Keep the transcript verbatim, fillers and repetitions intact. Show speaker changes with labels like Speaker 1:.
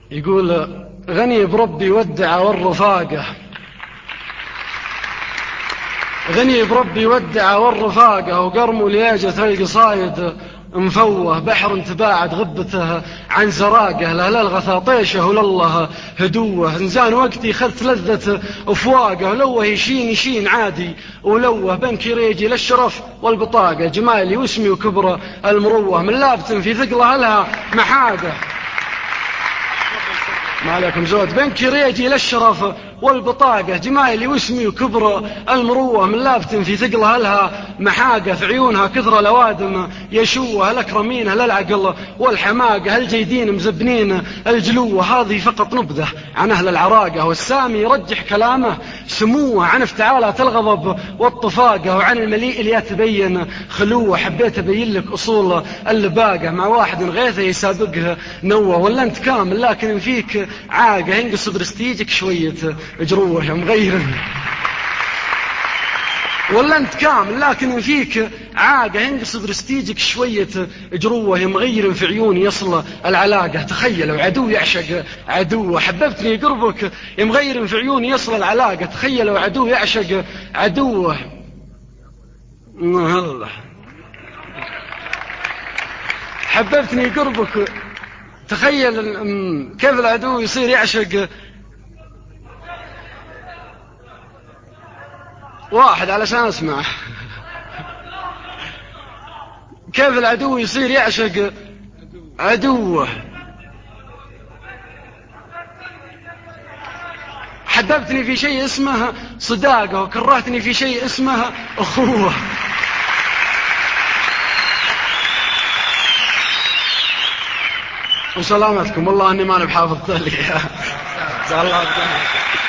Speaker 1: يقول: غني بربي ودع والرفاقة، غني بربي ودع والرفاقة، وقرم لياجة القصايد مفوه، بحر تباعد غبته عن زراقه، لا للغثى طيشه ولله هدوه، انزان وقتي خذت لذة افواقه، لوه يشين يشين عادي ولوه، بنكي ريجي للشرف والبطاقة، جمالي واسمي وكبره المروه، من لابت في ثقله لها محاقه. ما عليكم زود. بنكي ريجي للشرف والبطاقة، جمايلي واسمي وكبر المروة، من لافت في ثقلها لها محاقة، في عيونها كثر الأوادم يشوه، الأكرمين للعقل والحماقة، الجيدين مزبنين الجلوة، هذه فقط نبذة عن أهل العراقة، والسامي يرجح كلامه سموه عن افتعالات الغضب والطفاقة، وعن المليء اللي يتبين خلوه، حبيت أبين لك أصول اللباقة، مع واحد غيثه يسابقه نوه، ولا أنت كامل لكن فيك عاقة، ينقص برستيجك شوية جروه يا مغير، ولا أنت كامل لكن فيك عاقة، ينقص برستيجك شوية جروه، يا مغير في عيوني يصل العلاقة، تخيل وعدو يعشق عدوه، حببتني قربك يا مغير في عيوني يصل العلاقة، تخيل وعدو يعشق عدوه. الله، حببتني قربك، تخيل كيف العدو يصير يعشق واحد علشان اسمع، كيف العدو يصير يعشق عدوه. حببتني في شيء اسمه صداقة، وكرهتني في شيء اسمه أخوة. وسلامتكم، والله أني ما نبحافظ ذلك.